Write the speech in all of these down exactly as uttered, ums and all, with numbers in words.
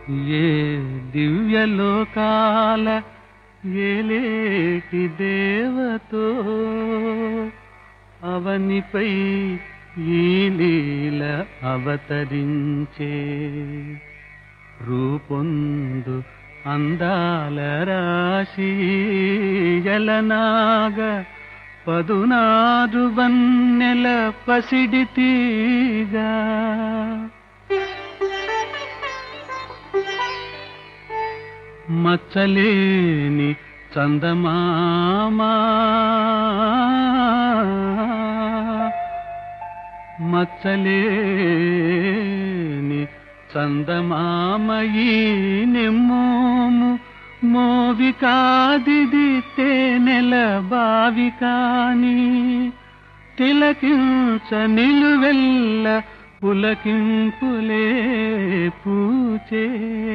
ఏ దివ్యలోకాల ఏలేటి దేవతో అవనిపై ఈ లీల అవతరించే రూపొందు అందాల రాశి ఎలనాగ పదునారు వన్నెల పసిడితీగా మచ్చలేని చందమామా మచ్చలేని చందమామయీ నెమ్మోము మోవి కాదిది తేనెల బావి కాని తిలకించ నిలువెల్ల పులకింపులే పూచే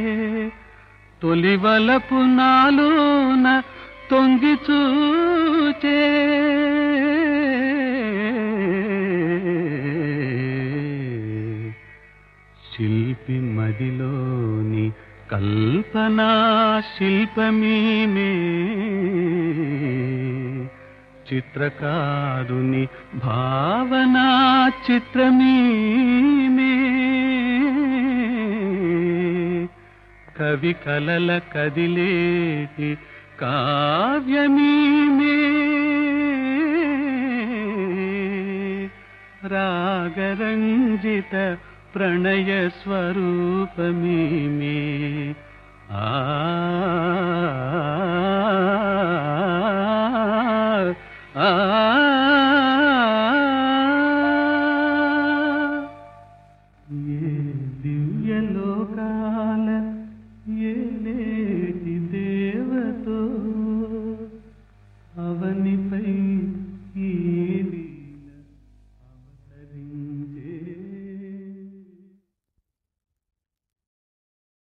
తొలివలపు నాలోన తొంగి చూచే శిల్పి మదిలోని కల్పనా శిల్పమీమే చిత్రకారుని భావనా చిత్రమీమే కవి కలల కదిలేటి కావ్యమీమే రాగరంజిత ప్రణయ స్వరూపమీమే ఆ ఆ ఏ దివ్యలోకా